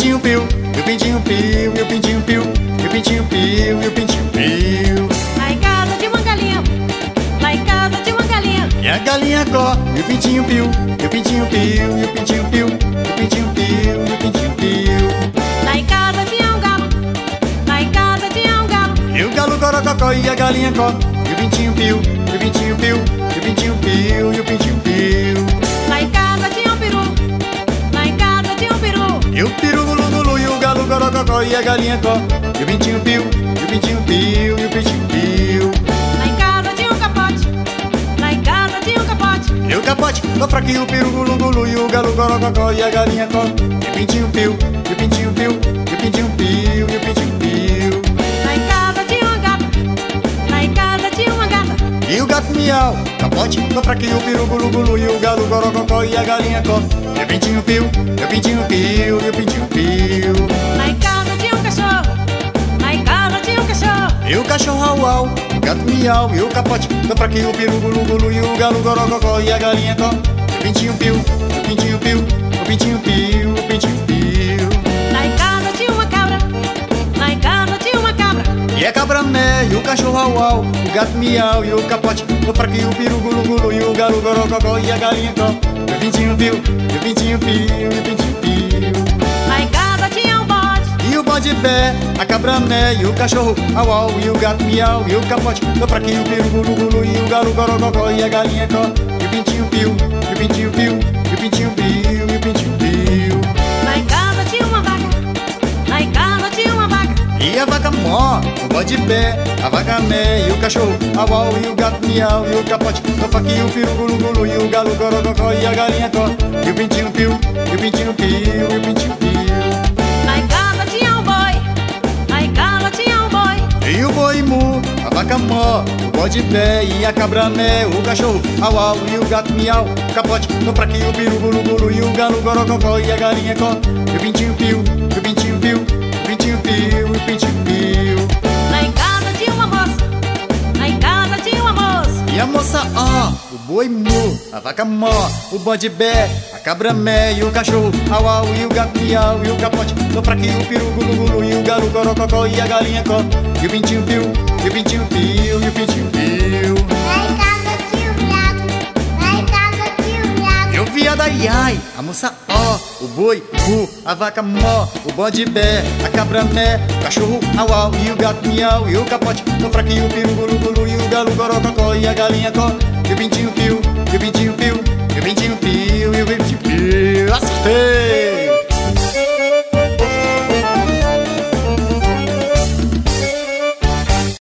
pintinho piu, e o pintinho piu, e o pintinho piu, e o pintinho piu, e o pintinho piu. Lá em casa tinha uma galinha, lá em casa tinha uma galinha. E a galinha có, e o pintinho piu, e o pintinho piu, e o pintinho piu, e o pintinho piu, e o pintinho piu. Lá em casa tinha um galo, lá em casa tinha um galo. E o galo corococó e a galinha có, e o pintinho piu, e o pintinho piu, e o pintinho piu, e o pintinho piu. Lá em casa tinha um peru, lá em casa tinha um peru. E o peru gulu gulu e o galo corococó e a galinha có, e o pintinho piu, e o pintinho piu, e o pintinho piu. Lá em casa tinha um capote, lá em casa tinha um capote. E o capote, o fraquinho, o peru gulu gulu e o galo corococó e a galinha có, e o pintinho piu, e o pintinho piu, e o pintinho piu, e o pintinho piu. Lá em casa tinha uma gata, lá em casa tinha uma gata. E o gato miau, capote, o fraquinho, o peru gulu gulu e o galo corococó e a galinha có, e o pintinho piu, e o pintinho piu, e o pintinho piu. Lá em casa tinha um cachorro, lá em casa tinha um cachorro. E o cachorro au au, o gato miau e o capote, o fraquinho, o peru gulu gulu e o galo corococó e a galinha có, e o pintinho piu, e o pintinho piu, o pintinho piu, o pintinho piu. Lá em casa tinha uma cabra, lá em casa tinha uma cabra. E a cabra mé, e o cachorro au au, o gato miau e o capote, o fraquinho, o peru gulu gulu e o galo corococó e a galinha có, e o pintinho piu, e o pintinho piu, e o pintinho piu. Lá em casa tinha um bode, E o bode pé, a cabra mé, e o cachorro au au, e o gato miau e o capote, o fraquinho, o peru gulu gulu e o galo corococó e a galinha có, e o pintinho piu, e o pintinho piu, e o pintinho piu, e o pintinho piu. lá em casa tinha uma vaca, lá em casa tinha uma vaca. E a vaca mó, o bode pé, a vaca mé, e o cachorro au au, e o gato miau e o capote, o fraquinho, o peru gulu gulu e o galo corococó e a galinha có, e o pintinho piu, e o pintinho piu, e o pintinho piu. Lá em casa tinha um boi, lá em casa tinha um boi. E o boi mu, a vaca mó, o bode pé e a cabra mé, o cachorro au au e o gato miau, o capote, o fraquinho, o peru gulu gulu e o galo corococó e a galinha có, e o pintinho piu, e o pintinho piu, o pintinho piu, e o pintinho piu. Lá em casa tinha uma moça, lá em casa tinha uma moça. E a moça ó, o boi mu, a vaca mó, o bode bé, a cabra mé e o cachorro au au e o gato miau e o capote, o fraquinho, o peru gulu gulu e o galo corococó e a galinha có, e o pintinho piu, e o pintinho piu, e o pintinho piu. Lá em casa tinha um viado, lá em casa tinha um viado. E o viado ai ai, a moça ó, o boi mu, a vaca mó, o bode bé, a cabra mé, o cachorro au au e o gato miau e o capote, o fraquinho, o peru gulu gulu e o galo corococó e a galinha có, e o pintinho piu, e o pintinho piu,